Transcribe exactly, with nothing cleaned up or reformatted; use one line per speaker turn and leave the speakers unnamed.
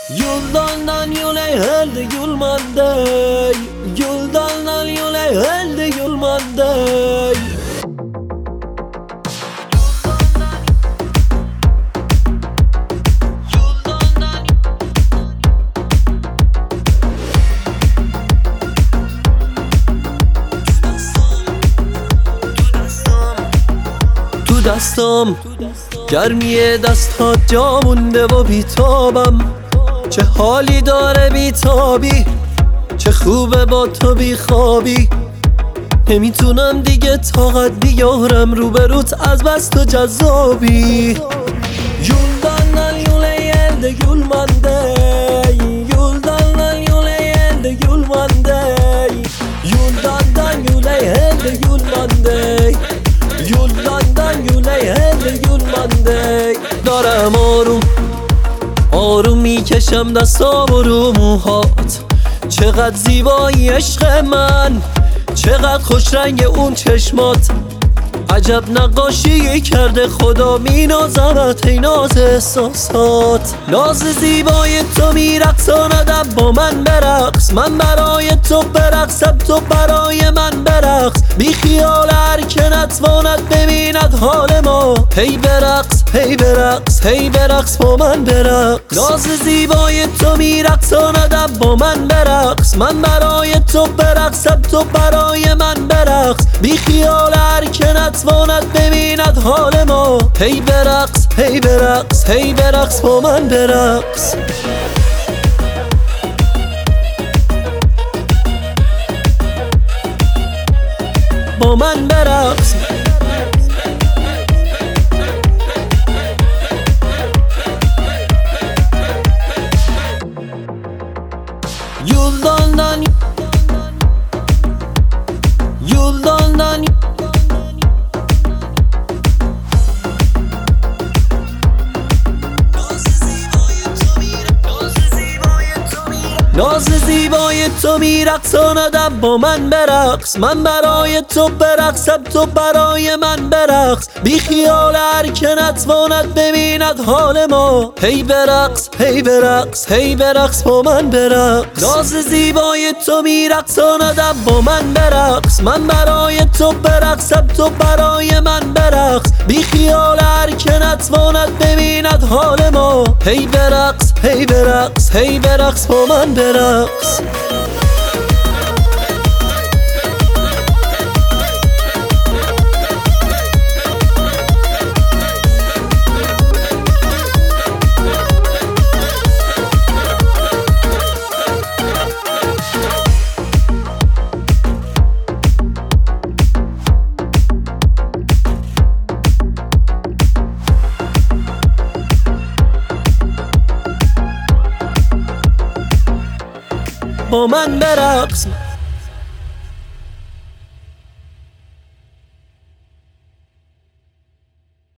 Yoldan yola elde yolmanday, yoldan yola elde yolmanday. تو دستم گرمی دستات جا مونده و بیتابم، چه حالی داره بیتابی، چه خوبه با تو بیخوابی. نمیتونم دیگه طاقت بیارم روبروت از بس تو جذابی. Yoldan yola elde yolmanday, yoldan yola elde yolmanday, yoldan yola elde yolmanday, yoldan yola elde yolmanday. دارم آروم آروم میکشم دستام و رو موهات، چقدر زیبایی عشق من، چقدر خوش رنگ اون چشمات. عجب نقاشی کرده خدا مینازمت ای ناز احساسات. ناز زیبای تو میرقصاندم با من برقص، من برای تو برقصم تو برای من برقص. بی خیال هر که نتواند ببیند حال ما، هی برقص هی برقص هی برقص با من برقص. ناز زیبای تو میرقصاندم با من برقص، من برای تو برقصم تو برای من برقص. بی خیال هر که نتواند ببیند حال ما، هی برقص هی برقص هی برقص با من برقص. با من برقص. Yoldan yoldan ناز زیبای تو میرقصاندم با من برقص، من برای تو برقصم تو برای من برقص. بی خیال هر که نتواند ببیند حال ما، هی برقص هی برقص هی برقص با من برقص. ناز زیبای تو میرقصاندم با من برقص، من برای تو برقصم تو برای من برقص. بی خیال هر که نتواند ببیند حال ما، هی برقص هی برقص هی برقص با من برقص. با من برقص.